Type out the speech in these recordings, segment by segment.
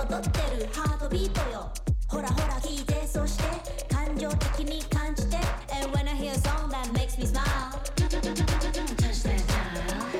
踊ってるハートビートよほらほら聞いてそして感情的に感じて And when I hear a song that makes me smile Touch that dial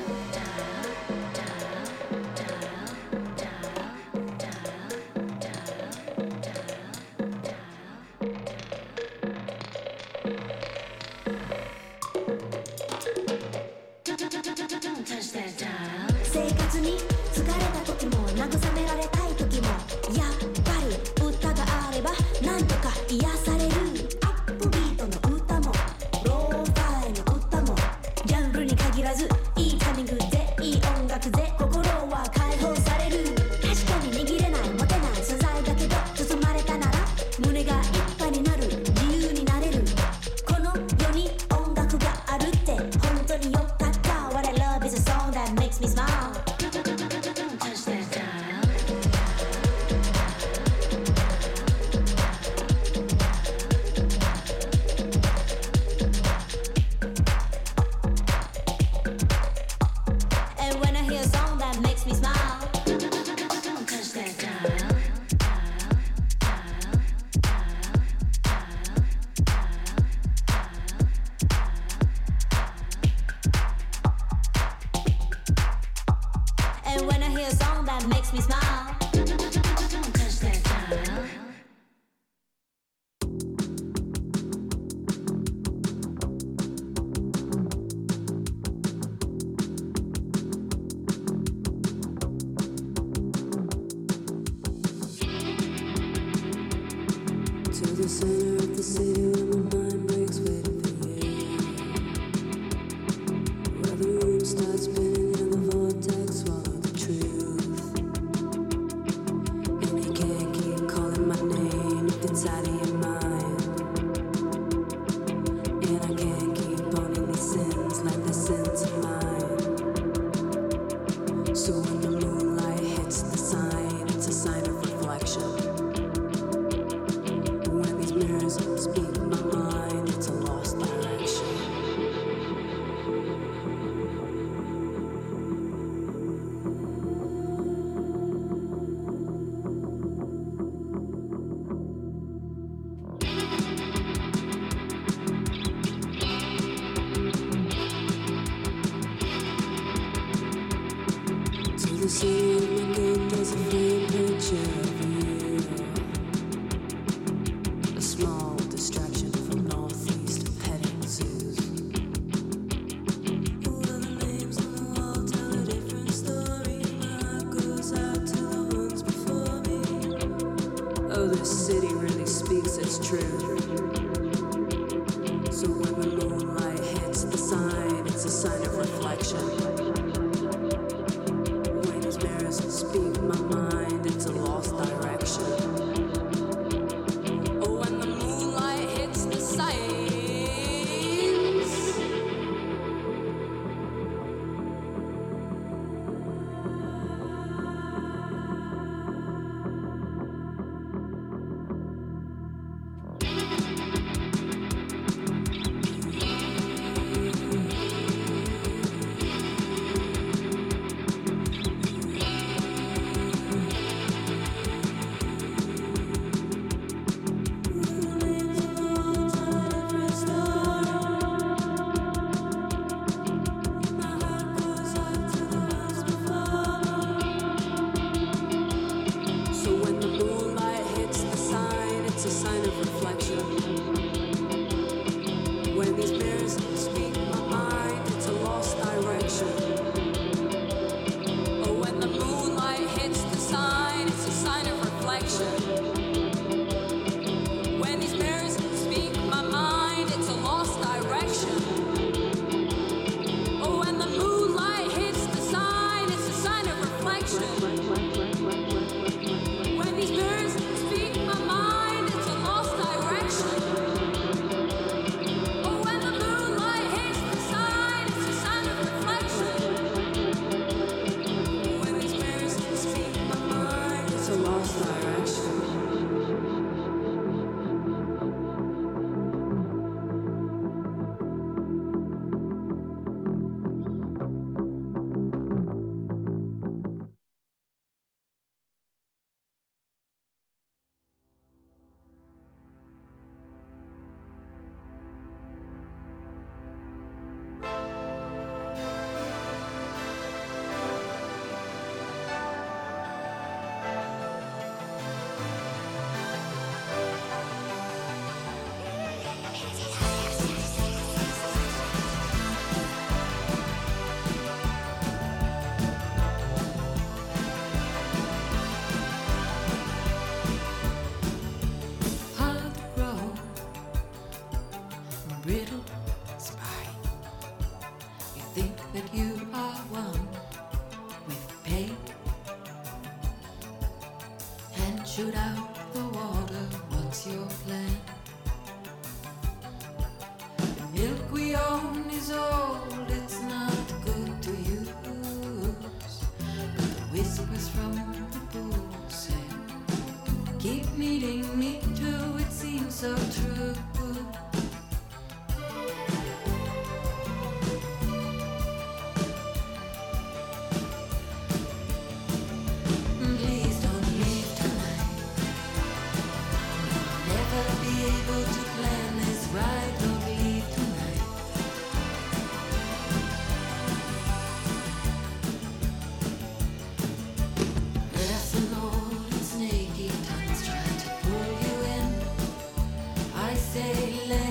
Touch that dial 生活に疲れた時も慰められたい時もやっぱり歌があればなんとか癒されるアップビートの歌もローファイの歌もジャンルに限らずいいタイミングでいい音楽で心は解放される確かに握れない持てない素材だけど包まれたなら胸がいっぱいになる自由になれるこの世に音楽があるって本当によかった What I love is a song that makes me smile Touch that dial And when I hear a song that makes me smile Touch that dial And when I hear a song that makes me smile Touch that dial To the center of the city where my mind breaks waiting for you. Where the room starts spinning and the vortex swallow the truth. And you can't keep calling my name if it's out of your mind. And I can't keep owning these sins like the sins of mine. So when the moonlight hits the sign, it's a sign of reflection. When these mirrors speak my mind, it's a lost direction. To the city of my gun, there's a framed picture of you. A small distraction from northeast petting zoos. All of the names on the wall tell a different story. My heart goes out to the ones before me. Oh, this city really speaks its truth. So when the moonlight hits the sign, it's a sign of reflection. When these mirrors speak my mind, it's a lost direction. Oh, when the moonlight hits the signs. shoot out the water. What's your plan? The milk we own is old, it's not good to use. But the whispers from the pool say, keep meeting me too, it seems so true. Please don't leave tonight. I'll never be able to plan this right. Don't leave tonight. There's an old and snaky tongues trying to pull you in. I say let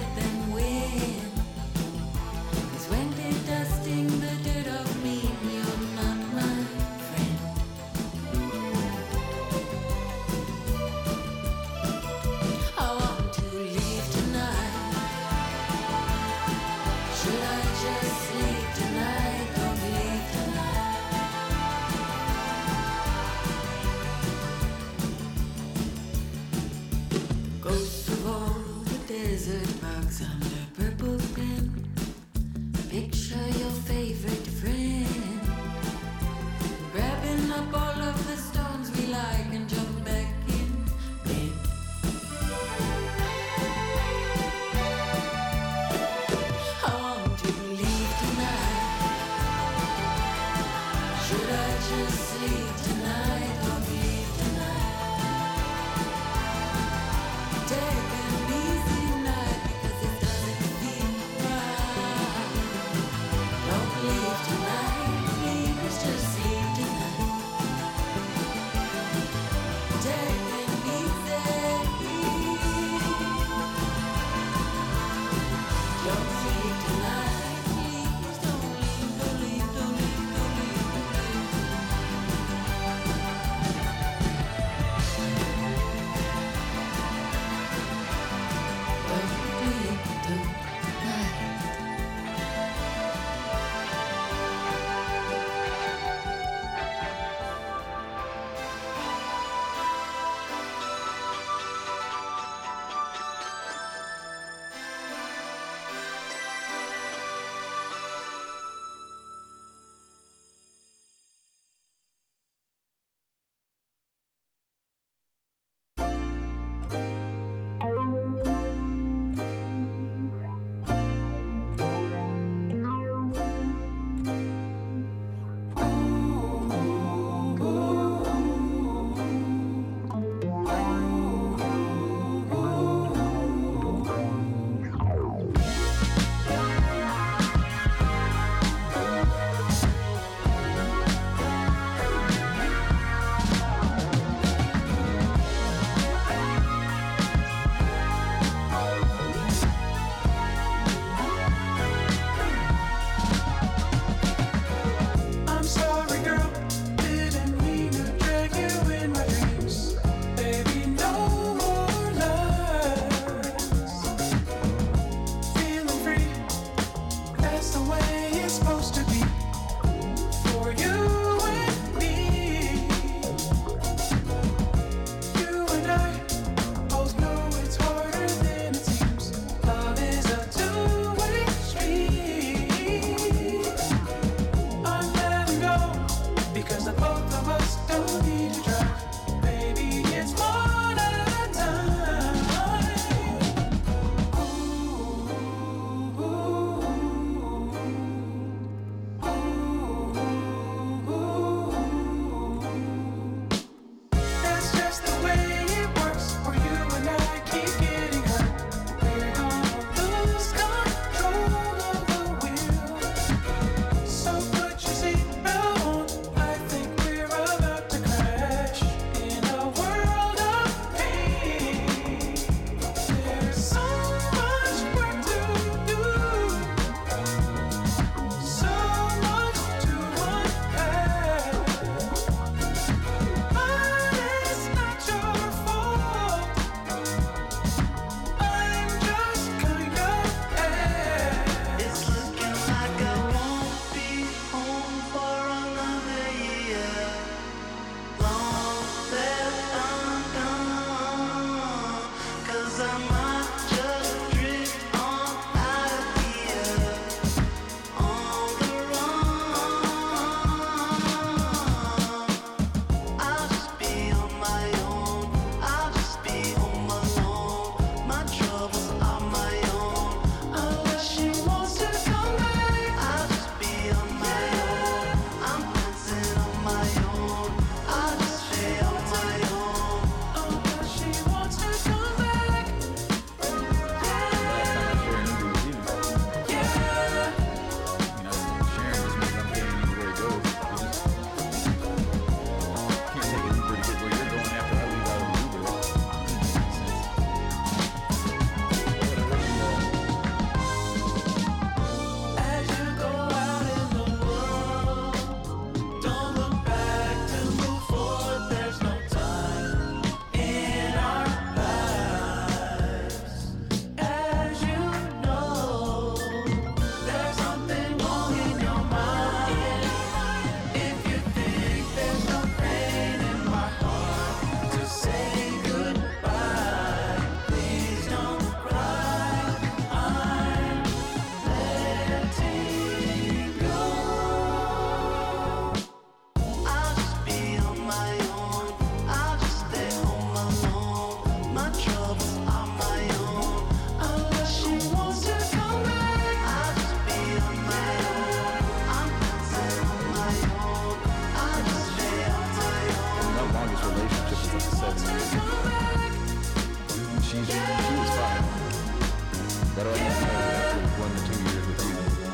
She was fine. That all you know after 1 to 2 years with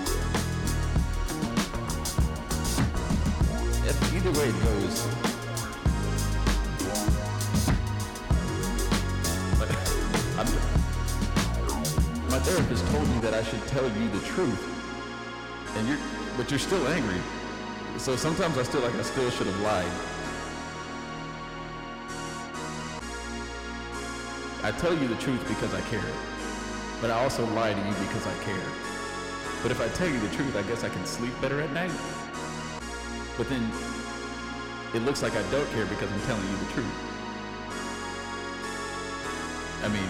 you. Either way it goes. My therapist told me that I should tell you the truth, but you're still angry. So sometimes I still should have lied. I tell you the truth because I care, but I also lie to you because I care. But if I tell you the truth, I guess I can sleep better at night. But then it looks like I don't care because I'm telling you the truth. I mean,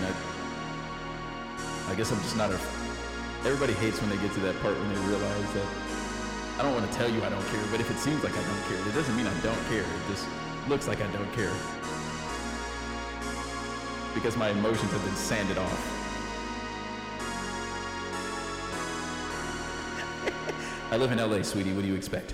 I guess I'm just not everybody hates when they get to that part when they realize that I don't want to tell you I don't care, but if it seems like I don't care, it doesn't mean I don't care. It just looks like I don't care. Because my emotions have been sanded off. I live in LA, sweetie. What do you expect?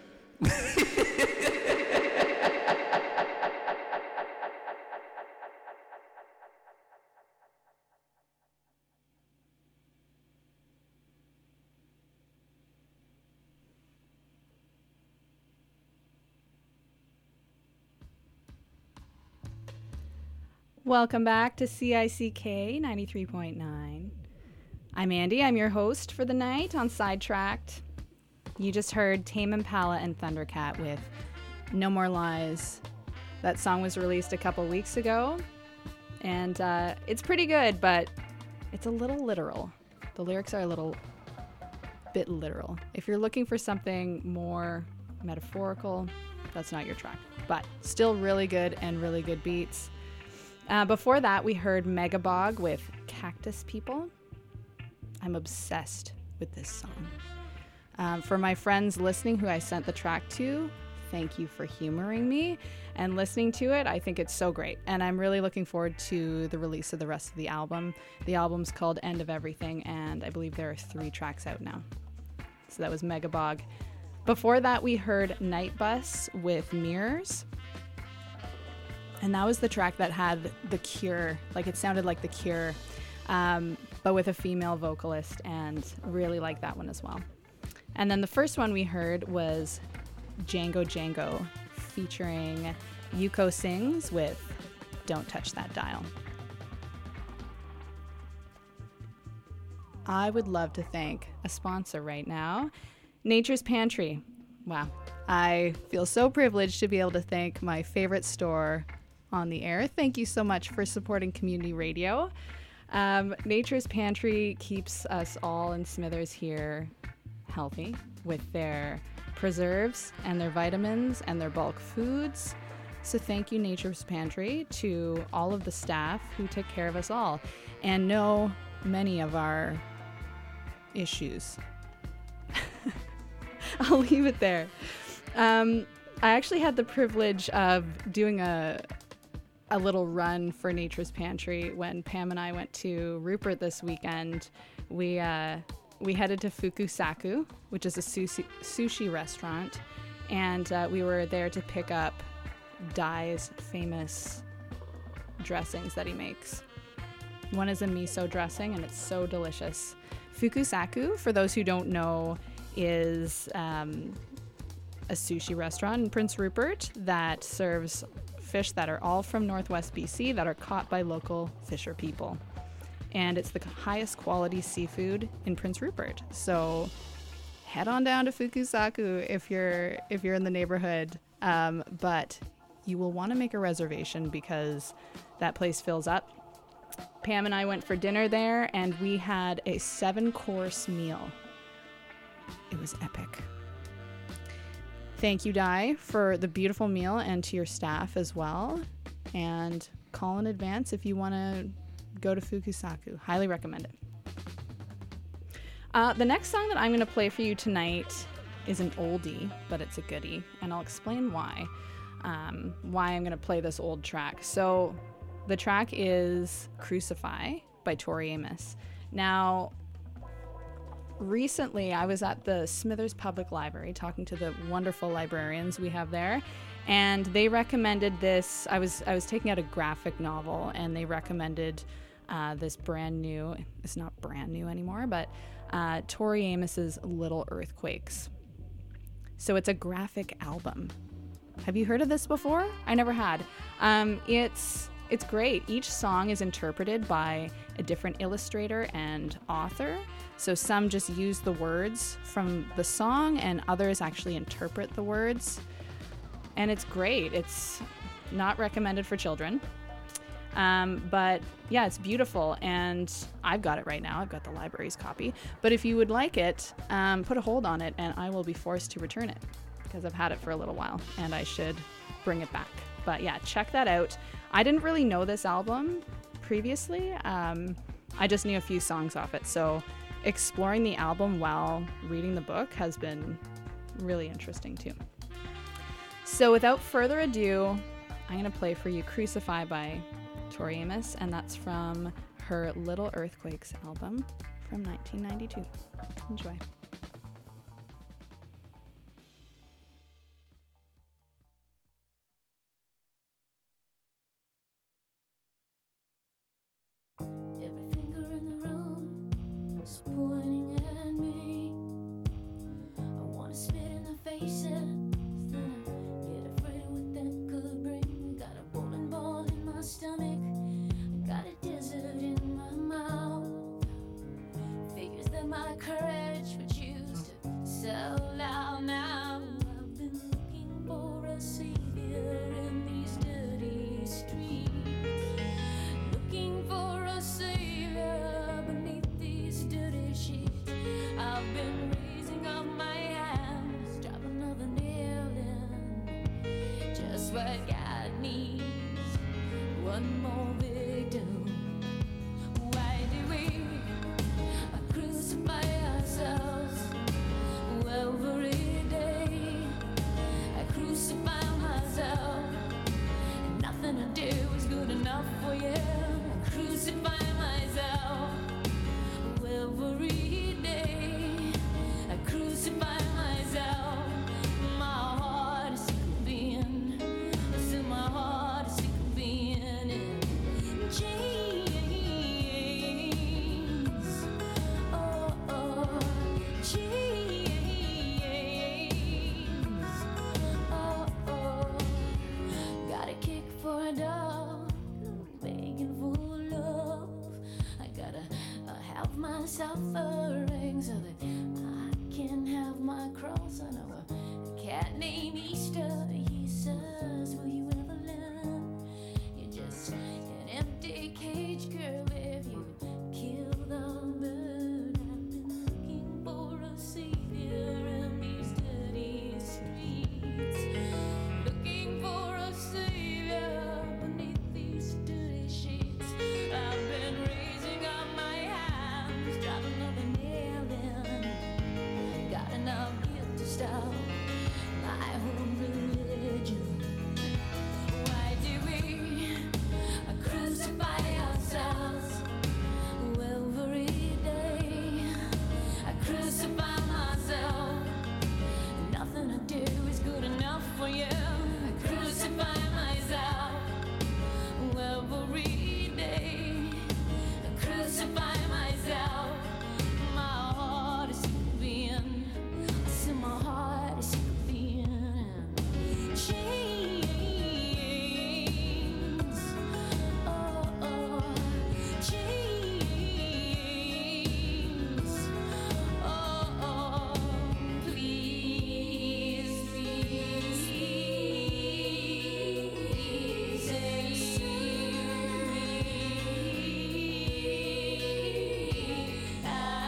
Welcome back to CICK 93.9. I'm Andy. I'm your host for the night on Sidetracked. You just heard Tame Impala and Thundercat with No More Lies. That song was released a couple weeks ago, and it's pretty good, but it's a little literal. The lyrics are a little bit literal. If you're looking for something more metaphorical, that's not your track, but still really good and really good beats. Before that, we heard Megabog with Cactus People. I'm obsessed with this song. For my friends listening who I sent the track to, thank you for humoring me and listening to it. I think it's so great. And I'm really looking forward to the release of the rest of the album. The album's called End of Everything, and I believe there are 3 tracks out now. So that was Megabog. Before that, we heard Night Bus with Mirrors. And that was the track that had The Cure, like it sounded like The Cure, but with a female vocalist, and really like that one as well. And then the first one we heard was Django Django featuring Yuko Sings with Don't Touch That Dial. I would love to thank a sponsor right now, Nature's Pantry. Wow, I feel so privileged to be able to thank my favorite store on the air. Thank you so much for supporting community radio. Nature's Pantry keeps us all in Smithers here healthy with their preserves and their vitamins and their bulk foods. So thank you, Nature's Pantry, to all of the staff who took care of us all and know many of our issues. I'll leave it there. I actually had the privilege of doing a little run for Nature's Pantry when Pam and I went to Rupert this weekend. We headed to Fukusaku, which is a sushi restaurant, and we were there to pick up Dai's famous dressings that he makes. One is a miso dressing, and it's so delicious. Fukusaku, for those who don't know, is a sushi restaurant in Prince Rupert that serves fish that are all from Northwest BC that are caught by local fisher people. And it's the highest quality seafood in Prince Rupert. So head on down to Fukusaku if you're in the neighborhood. But you will want to make a reservation because that place fills up. Pam and I went for dinner there, and we had a 7-course meal. It was epic. Thank you, Dai, for the beautiful meal, and to your staff as well. And call in advance if you want to go to Fukusaku. Highly recommend it. The next song that I'm going to play for you tonight is an oldie, but it's a goodie, and I'll explain why I'm going to play this old track. So the track is Crucify by Tori Amos. Now, recently, I was at the Smithers Public Library talking to the wonderful librarians we have there, And they recommended this. I was taking out a graphic novel, and they recommended this brand new. It's not brand new anymore, but Tori Amos's Little Earthquakes. So it's a graphic album. Have you heard of this before? I never had. It's great. Each song is interpreted by a different illustrator and author. So some just use the words from the song, and others actually interpret the words. And it's great. It's not recommended for children. But yeah, it's beautiful, and I've got it right now. I've got the library's copy. But if you would like it, put a hold on it, and I will be forced to return it because I've had it for a little while, and I should bring it back. But yeah, check that out. I didn't really know this album previously. I just knew a few songs off it. So exploring the album while reading the book has been really interesting too. So without further ado, I'm going to play for you Crucify by Tori Amos, and that's from her Little Earthquakes album from 1992. Enjoy. Every finger in the room is pointing at me. I wanna spit in their faces, then I get afraid of what that could bring. Got a bowling ball in my stomach, got a desert in my mouth. Figures that my courage would choose to sell out now. I've been looking for a savior in these dirty streets. Looking for a savior beneath these dirty sheets. I've been raising up my hands, drop another nail in. Just what God needs, one more victim. Why do we crucify ourselves every day? I crucify myself, and nothing I do is good enough for you. I crucify myself every day. I crucify myself. My heart is sick of being. I said my heart is sick of being in chains. Oh, oh, chains. Oh, oh. Got a kick for a dog, begging for love. I gotta have my suffering so that I can have my cross. I know a cat named Easter. He says, will you ever learn? You're just an empty cage, girl, if you kill the bird. I've been looking for a savior in these dirty streets. Looking for a savior beneath these dirty sheets. I've been raising up my hands, drop another nail in. Got enough guilt to stop my own religion. Why do we crucify ourselves every day? I crucify myself. Nothing I do is good enough for you. I crucify myself every day. I crucify myself. My heart is sick of being. I said my heart is sick of being chains. Oh, oh, chains. Oh, oh, please, please, save me.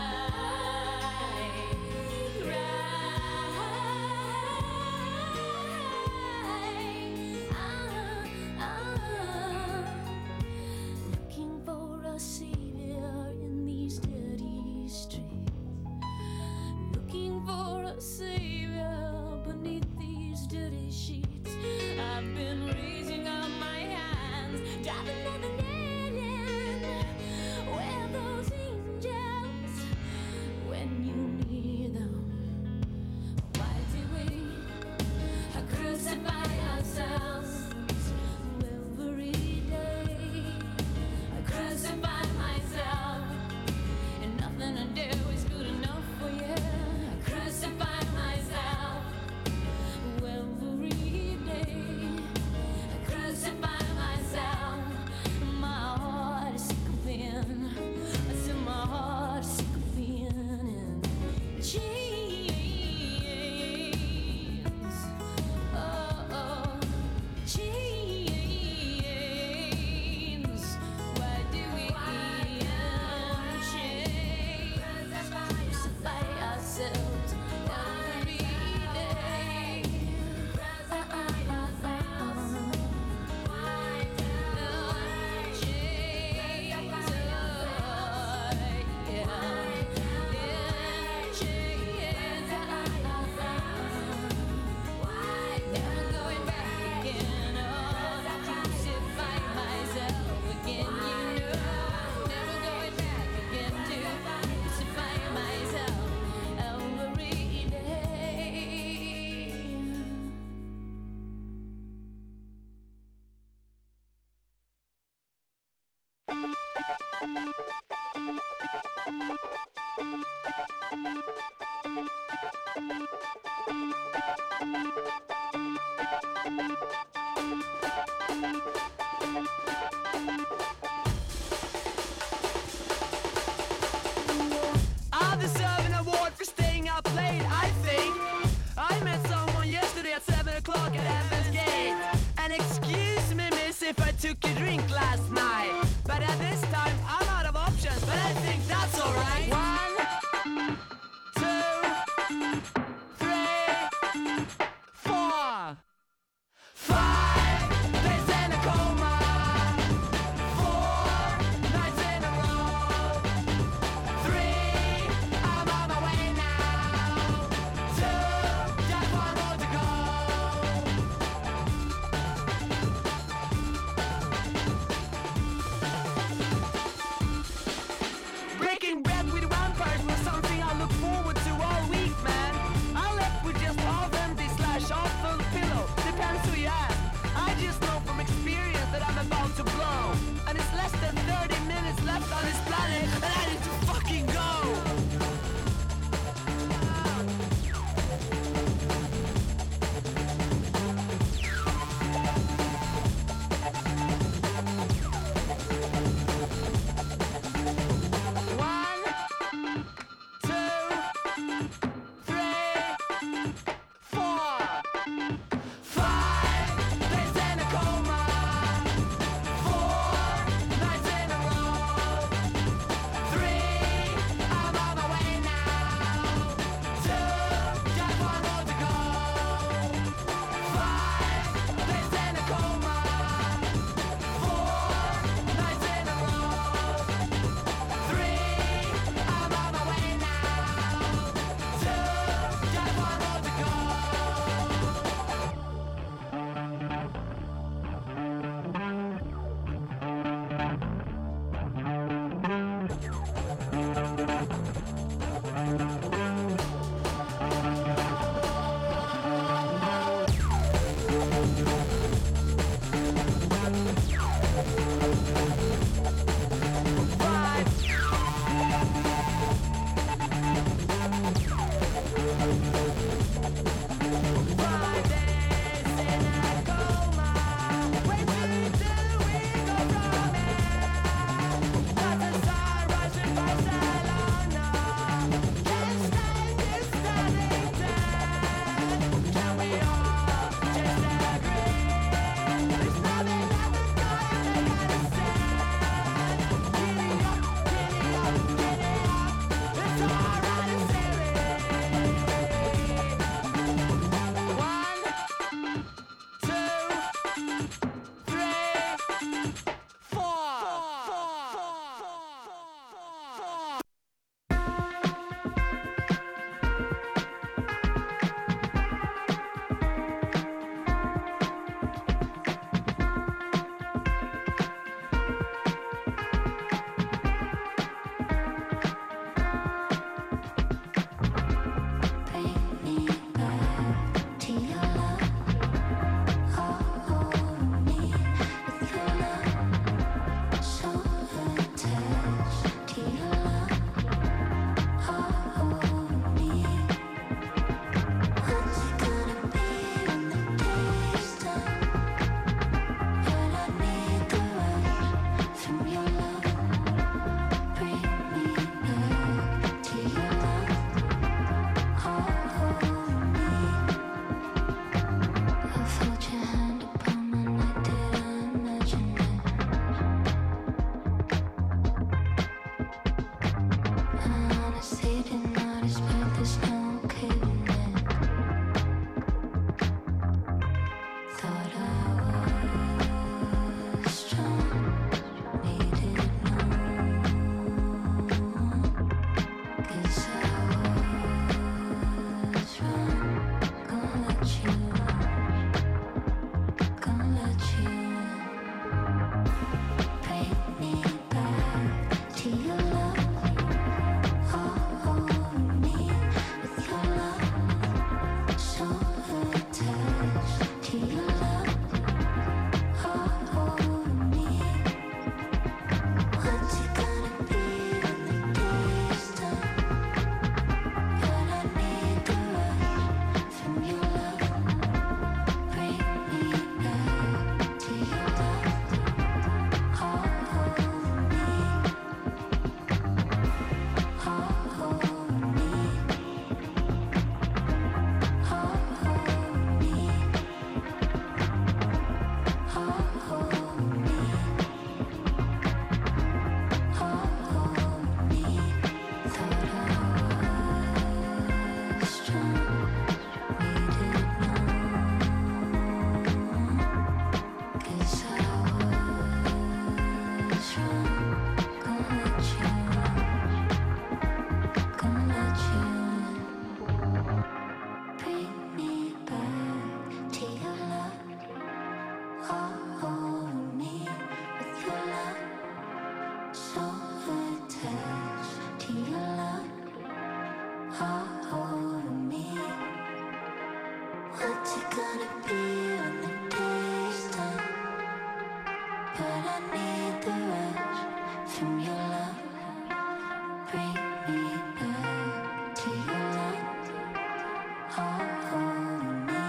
Looking for a savior in these dirty streets. Looking for a savior beneath these dirty sheets. I've been raising up my hands, driving another nail in. Where are those angels when you need them? Why do we crucify ourselves I deserve an award for staying up late, I think. I met someone yesterday at 7 o'clock at Heaven's Gate. And excuse me, miss, if I took a drink last night. But at this time, I'm out of options, but I think that's alright. 1, 2, 3, 4, 5 days in a coma. 4 nights in a row. 3, I'm on my way now. 2, just 1 more to go. but I need the rush from your love. Bring me back to your love. Hold me.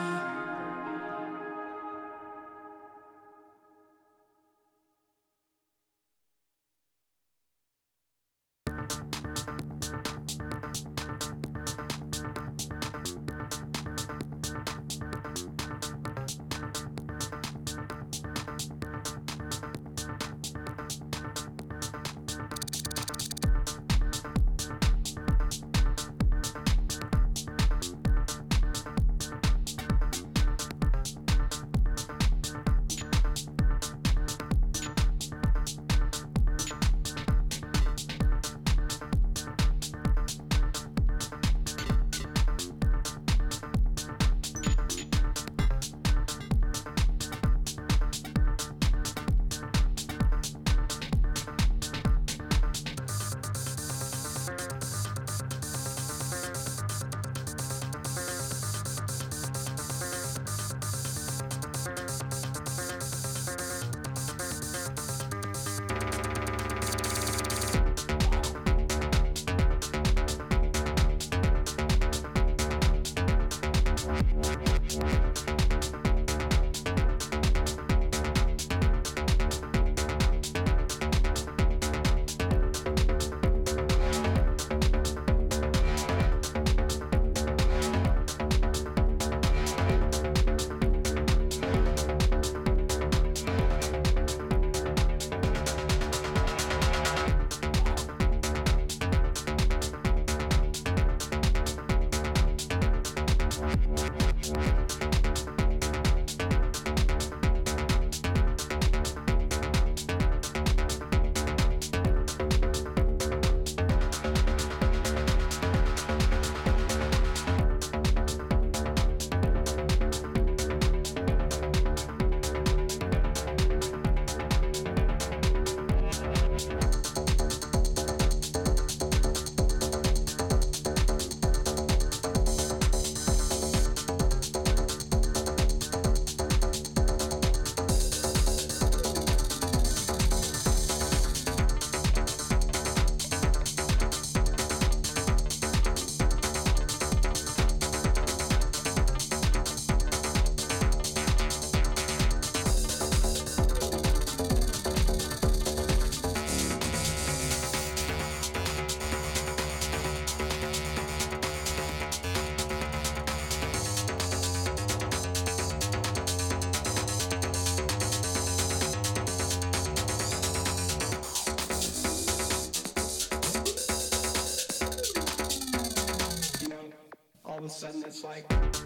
All of a sudden it's like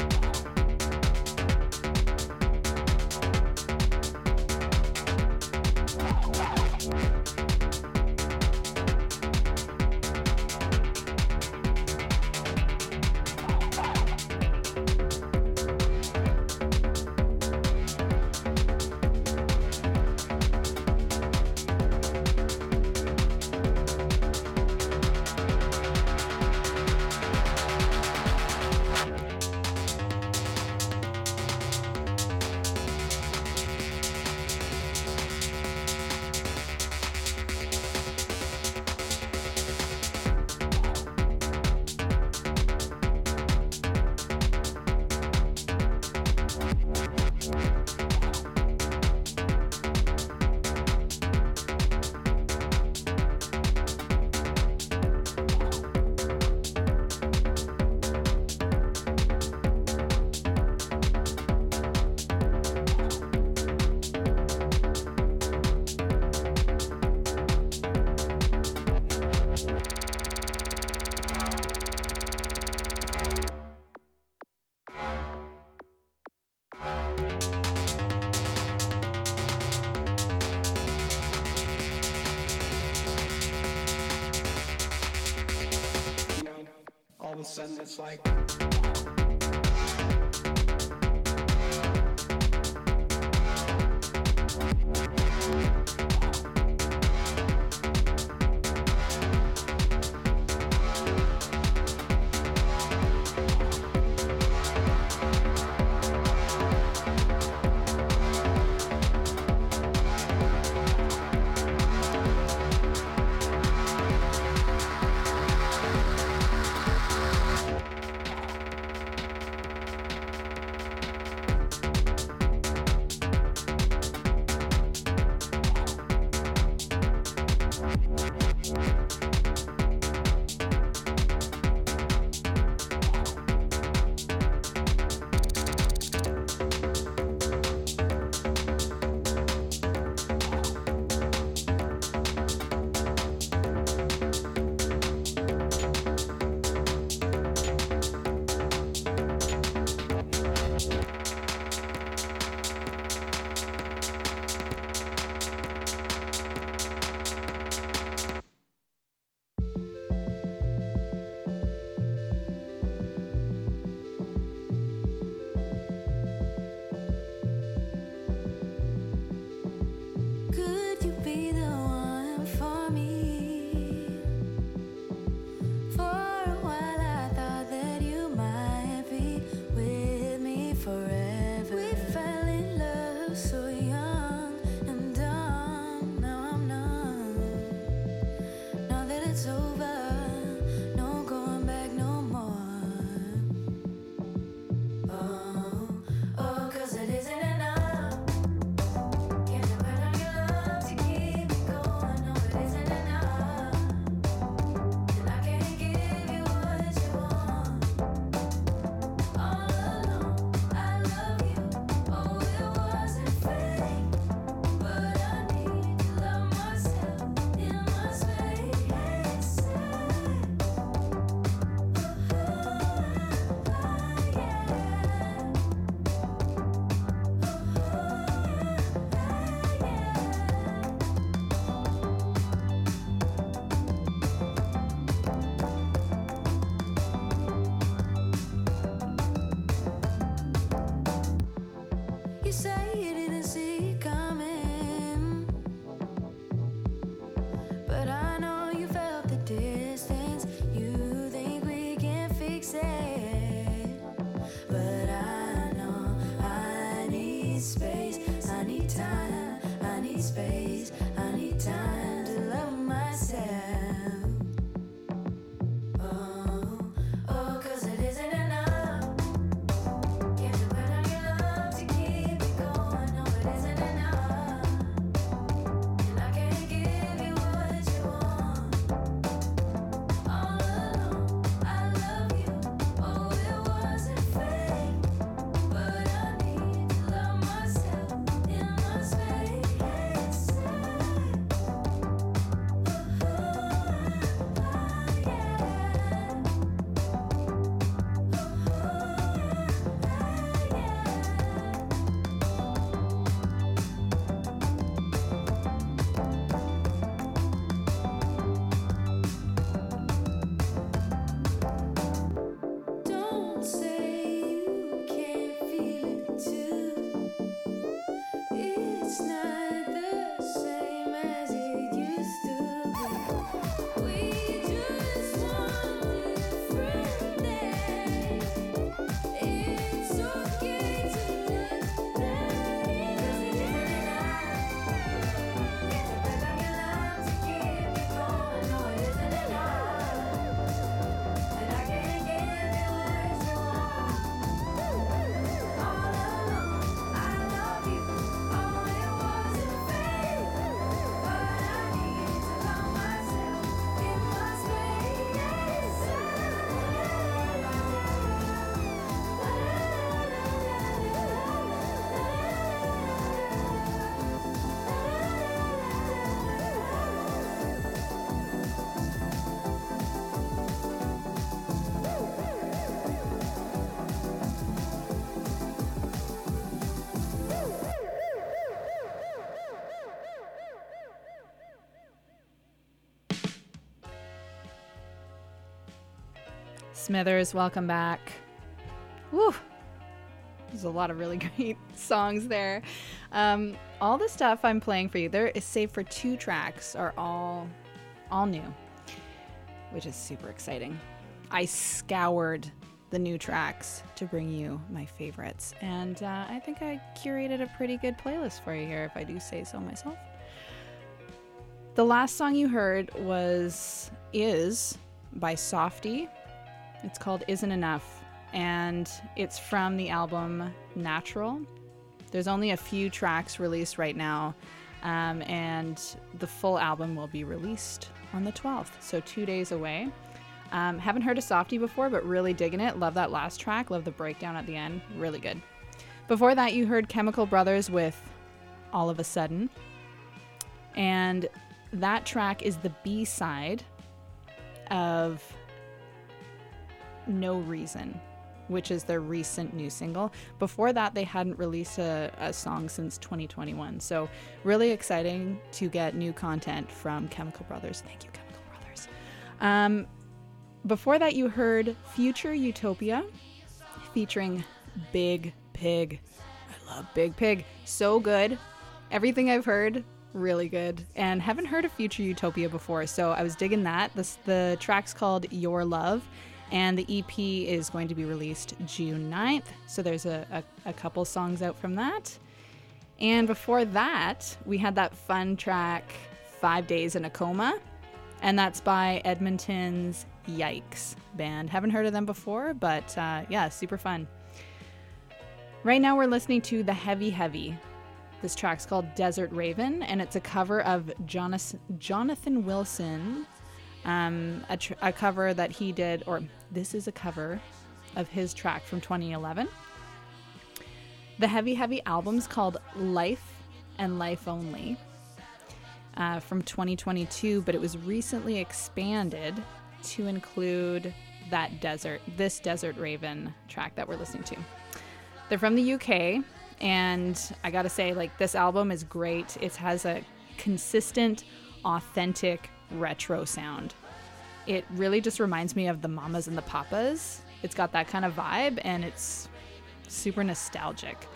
all of a sudden it's like need space, I need time to love myself. Oh, oh, 'cause it isn't enough. Can't depend on your love to keep it going. No, it isn't enough. And I can't give you what you want. All alone, I love you. Oh, it wasn't fake, but I need to love myself in my space. Don't say you can't feel it too. It's not the same as it used to be. We just want different days. It's okay to let that in. 'Cause it isn't enough. Can't depend on your love to keep it going. No, it isn't enough. And I can't give you what you want. All alone, I love you. Oh, it wasn't fake, but I need to love myself in my Smithers, welcome back. Woo! There's a lot of really great songs there. All the stuff I'm playing for you there is save for 2 tracks are all new, which is super exciting. I scoured the new tracks to bring you my favorites, and I think I curated a pretty good playlist for you here, if I do say so myself. The last song you heard is by Softy. It's called Isn't Enough, and it's from the album Natural. There's only a few tracks released right now, and the full album will be released on the 12th, so 2 days away. Haven't heard of Softy before, but really digging it. Love that last track. Love the breakdown at the end. Really good. Before that, you heard Chemical Brothers with All of a Sudden, and that track is the B-side of No Reason, which is their recent new single. Before that, they hadn't released a song since 2021. So really exciting to get new content from Chemical Brothers. Thank you, Chemical Brothers. Before that, you heard Future Utopia featuring Big Pig. I love Big Pig. So good. Everything I've heard, really good. And haven't heard of Future Utopia before, so I was digging that. The track's called Your Love, and the EP is going to be released June 9th. So there's a couple songs out from that. And before that, we had that fun track, 5 Days in a Coma. And that's by Edmonton's Yikes band. Haven't heard of them before, but yeah, super fun. Right now we're listening to The Heavy Heavy. This track's called Desert Raven, and it's a cover of Jonathan Wilson. A cover that he did, or this is a cover of his track from 2011. The Heavy Heavy album's called Life and Life Only, from 2022, but it was recently expanded to include this Desert Raven track that we're listening to. They're from the UK, and I gotta say, like, this album is great. It has a consistent, authentic retro sound. It really just reminds me of the Mamas and the Papas. It's got that kind of vibe, and it's super nostalgic.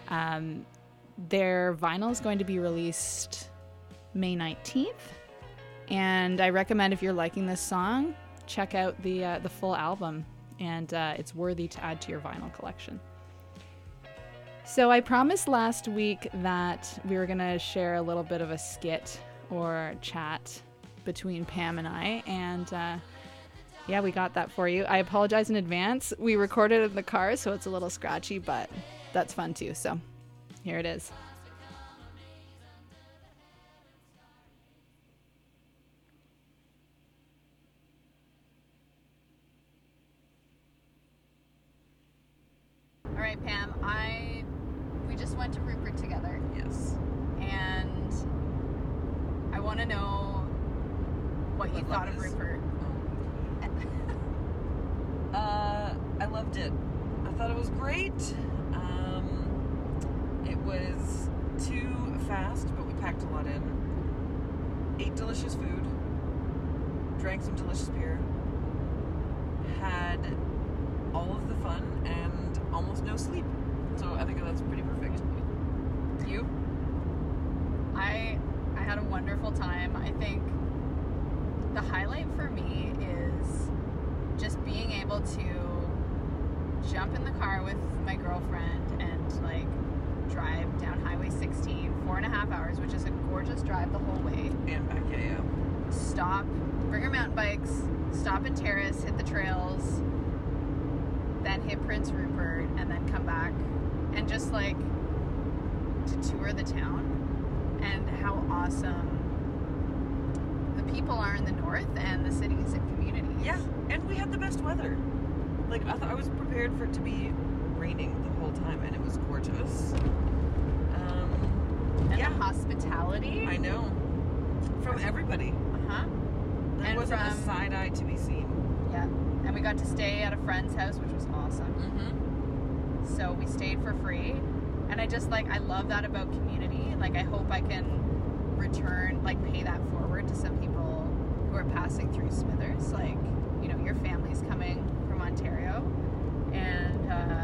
Their vinyl is going to be released May 19th, and I recommend, if you're liking this song, check out the full album, and it's worthy to add to your vinyl collection. So I promised last week that we were going to share a little bit of a skit or chat between Pam and I, and yeah, we got that for you. I apologize in advance. We recorded it in the car, so it's a little scratchy, but that's fun too. So here it is. All right, Pam, we just went to Rupert together. Yes. And I want to know what you thought of Rupert. I loved it. I thought it was great. It was too fast, but we packed a lot in. Ate delicious food. Drank some delicious beer. Had all of the fun and almost no sleep. So I think that's pretty perfect. You? I had a wonderful time. I think the highlight for me is just being able to jump in the car with my girlfriend and like drive down Highway 16, 4.5 hours, which is a gorgeous drive the whole way. And back, yeah. Stop, bring our mountain bikes, stop in Terrace, hit the trails, then hit Prince Rupert, and then come back and just like to tour the town and how awesome the people are in the north and the cities and communities. Yeah, and we had the best weather. Like, I thought I was prepared for it to be raining the whole time, and it was gorgeous. And the hospitality. I know. From everybody. Uh-huh. There And wasn't a from- side eye to be seen. Yeah. And we got to stay at a friend's house, which was awesome. Mm-hmm. So we stayed for free. And I just, like, I love that about community. Like, I hope I can return, like, pay that forward to some people who are passing through Smithers. Like, you know, your family's coming from Ontario. And,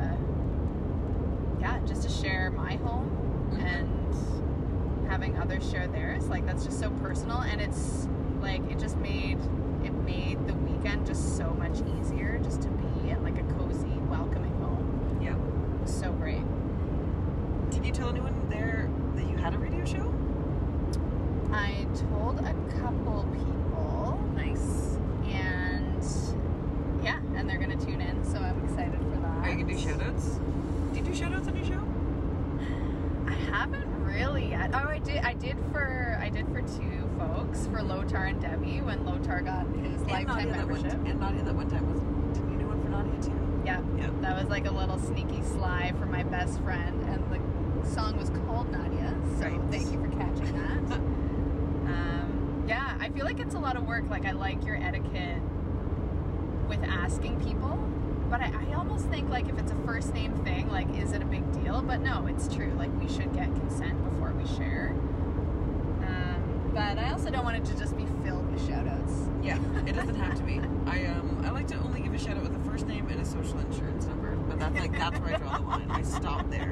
yeah, just to share my home and having others share theirs. Like, that's just so personal. And it's, like, it made the weekend just so much easier just to be at, like, a cozy, welcoming home. Yeah. It was so great. Did you tell anyone there that you had a radio show? I told a couple people. Nice. And yeah, and they're gonna tune in, so I'm excited for that. Are you gonna do shout-outs? Do you do shout-outs on your show? I haven't really yet. Oh, I did for two folks, for Lotar and Debbie, when Lotar got his lifetime membership. And Nadia that one time wasn't. Didn't you do one for Nadia too? Yeah. Yeah. That was like a little sneaky sly for my best friend, and the song was called Nadia, so Right. thank you for catching that. Yeah, I feel like it's a lot of work. Like, I like your etiquette with asking people, but I almost think, like, if it's a first name thing, like, is it a big deal? But no, it's true. Like, we should get consent before we share. But I also don't want it to just be filled with shout-outs. Yeah, it doesn't have to be. I like to only give a shout-out with a first name and a social insurance number, but that's where I draw the line. I stop there.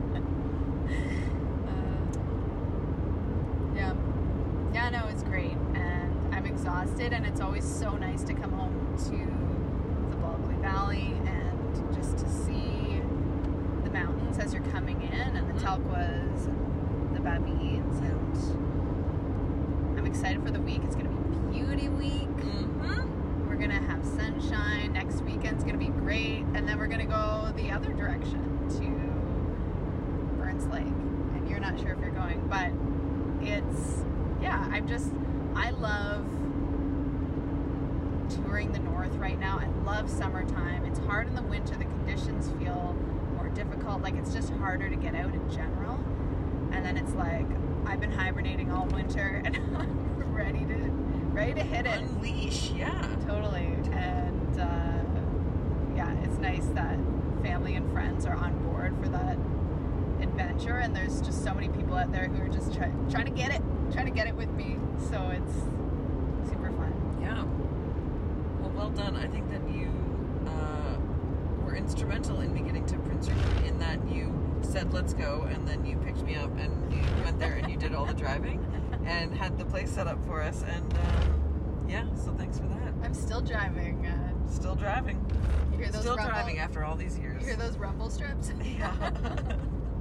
Yeah, no, it's great, and I'm exhausted, and it's always so nice to come home to the Bulkley Valley and just to see the mountains as you're coming in, and the Telquas and the Babines, and I'm excited for the week. It's going to be beauty week. Mm-hmm. We're going to have sunshine. Next weekend's going to be great, and then we're going to go the other direction to Burns Lake, and you're not sure if you're going, but it's... Yeah, I love touring the north right now. I love summertime. It's hard in the winter. The conditions feel more difficult. Like, it's just harder to get out in general. And then it's like, I've been hibernating all winter and I'm ready to hit it. Unleash, yeah. Totally. And, yeah, it's nice that family and friends are on board for that adventure. And there's just so many people out there who are just trying to get it with me, so it's super fun. Yeah. Well done. I think that you were instrumental in me getting to Prince Rupert, in that you said let's go, and then you picked me up and you went there and you did all the driving and had the place set up for us, and yeah, so thanks for that. I'm still driving. Still driving. You hear those Still rumble, driving after all these years. You hear those rumble strips? Yeah.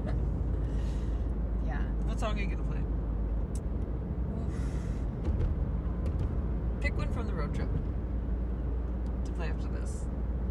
What song are you gonna play? Pick one from the road trip to play after this.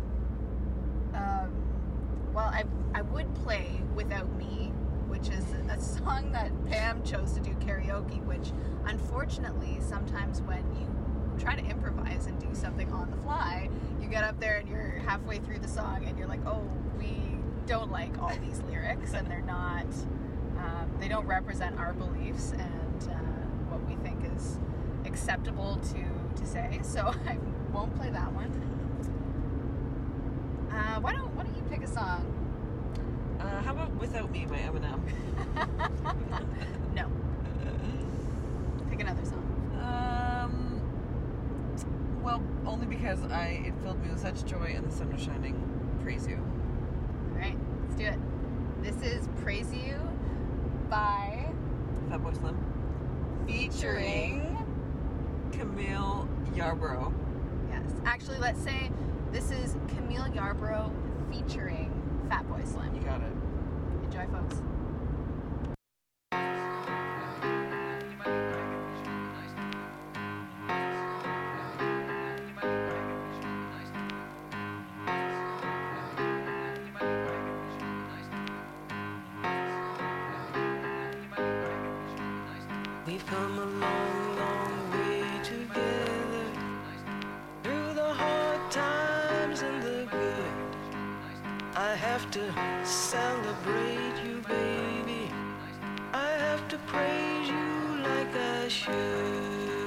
Well, I would play Without Me, which is a song that Pam chose to do karaoke, which unfortunately sometimes when you try to improvise and do something on the fly, you get up there and you're halfway through the song and you're like, oh, we don't like all these lyrics and they're not, they don't represent our beliefs and what we think is acceptable to say, so I won't play that one. Why don't you pick a song? How about Without Me by Eminem? No. Pick another song. Well, only because it filled me with such joy and the sun was shining. Praise You. Alright, let's do it. This is Praise You by Fatboy Slim. featuring Camille Yarbrough. yes. Actually, let's say this is Camille Yarbrough featuring Fatboy Slim. You got it. Enjoy, folks. We've come a long, long way together, through the hard times and the good. I have to celebrate you, baby. I have to praise you like I should.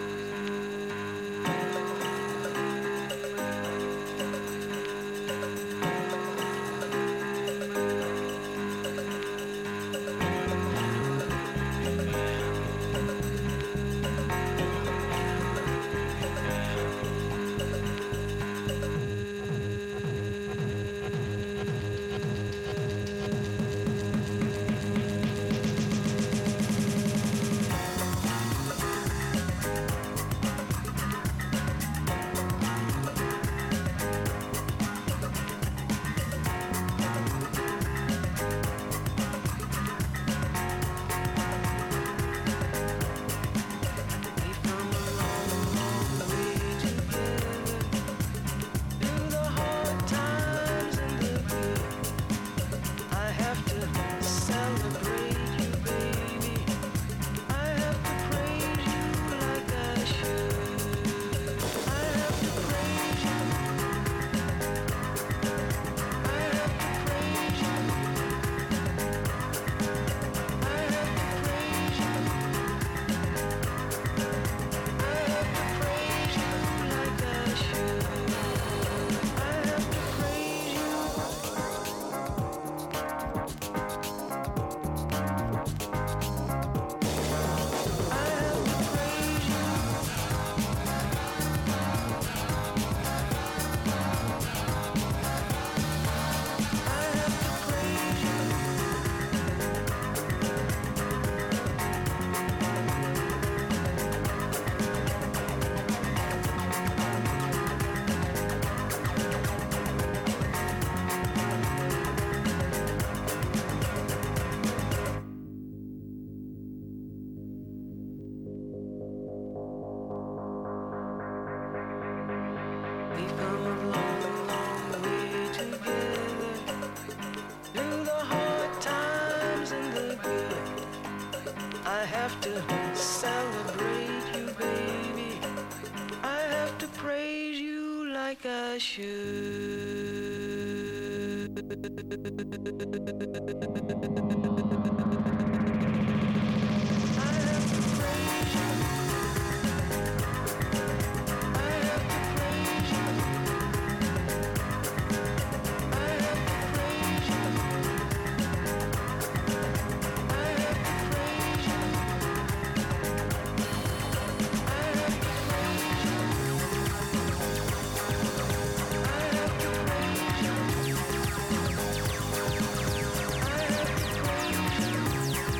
We've come a long, long way together, through the hard times and the good. I have to celebrate you, baby. I have to praise you like I should. I have to praise you. I have to praise you. I have to praise you. I have to praise you like I should. I have to praise you. I have to praise you. I have to praise you. We've come a long, long way together, through the hard times and the good. I have to celebrate you, baby. I have to praise you like I should. I have to praise you. I have to praise you. I have to praise you. I have to praise you. I have to praise you. I have to praise you. I have to praise you.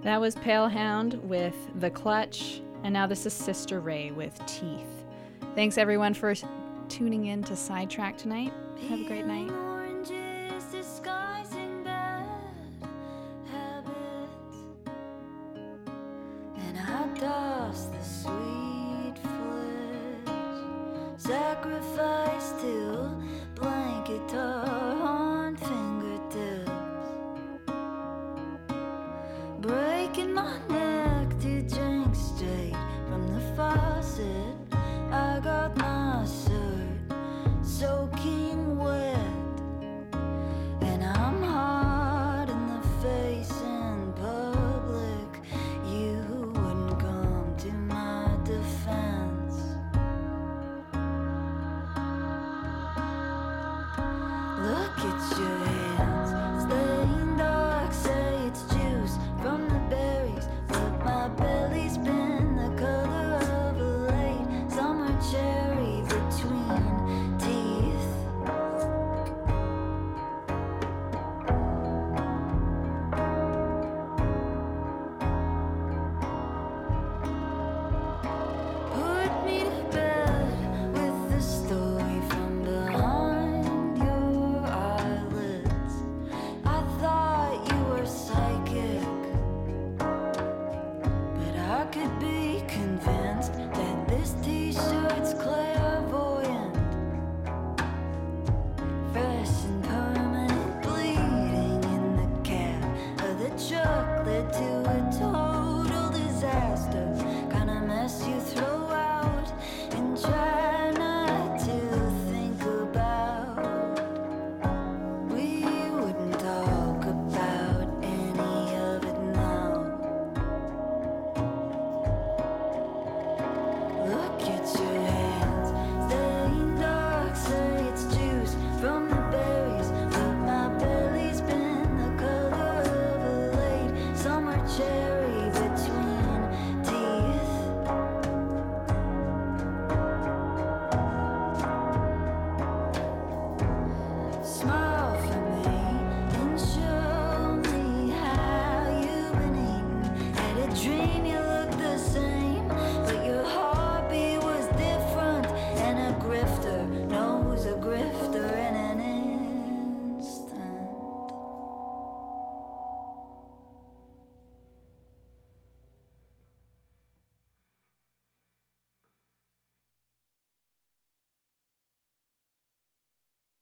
That was Pale Hound with The Clutch, and now this is Sister Ray with Teeth. Thanks everyone for tuning in to Sidetrack tonight. Have a great night. Oranges disguising bad habits, and I dust the sweet flesh, sacrifice till blanket tar on fingertips, breaking my neck to drink straight from the faucet. I got my shirt soaking wet, and I'm hard in the face in public. You wouldn't come to my defense. Look at your hands, stained dark, say it's juice from the berries, but my belly's been the color of a late summer cherry between teeth. Put me to bed with the story from behind your eyelids. I thought you were psychic, but I could be convinced.